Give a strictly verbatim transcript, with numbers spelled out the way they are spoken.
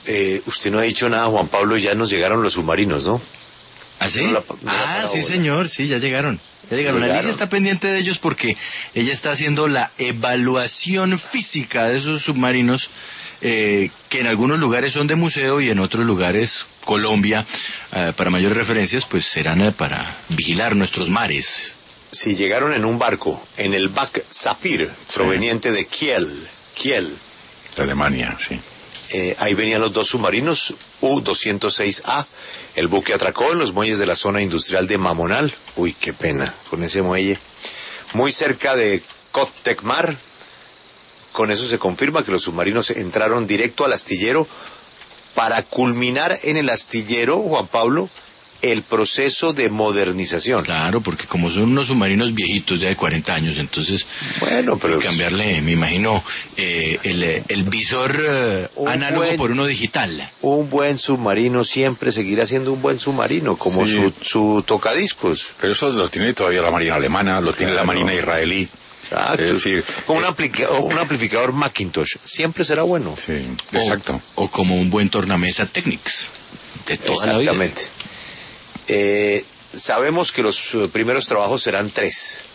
eh, usted no ha dicho nada, Juan Pablo, ya nos llegaron los submarinos, ¿no? ¿Ah, sí? No la, no ah, sí, señor, sí, ya llegaron. Ya llegaron. llegaron. Alicia está pendiente de ellos porque ella está haciendo la evaluación física de esos submarinos, eh, que en algunos lugares son de museo y en otros lugares, Colombia, eh, para mayores referencias, pues serán eh, para vigilar nuestros mares. Sí, llegaron en un barco, en el Back Zafir, proveniente sí. de Kiel, Kiel. De Alemania, sí. Eh, ahí venían los dos submarinos, U doscientos seis A. El buque atracó en los muelles de la zona industrial de Mamonal. Uy, qué pena con ese muelle. Muy cerca de Cotecmar. Con eso se confirma que los submarinos entraron directo al astillero para culminar en el astillero, Juan Pablo, el proceso de modernización. Claro, porque como son unos submarinos viejitos ya de cuarenta años, entonces bueno, pero hay que cambiarle, me imagino, eh, el, el visor eh, análogo buen, por uno digital. Un buen submarino siempre seguirá siendo un buen submarino, como sí. su, su tocadiscos. Pero eso lo tiene todavía la Marina alemana, lo tiene claro. la Marina israelí. Exacto. Es decir, como un, aplica- un amplificador Macintosh, siempre será bueno. Sí, exacto. O, o como un buen tornamesa Technics, de toda la vida. Exactamente. Eh, sabemos que los primeros trabajos serán tres.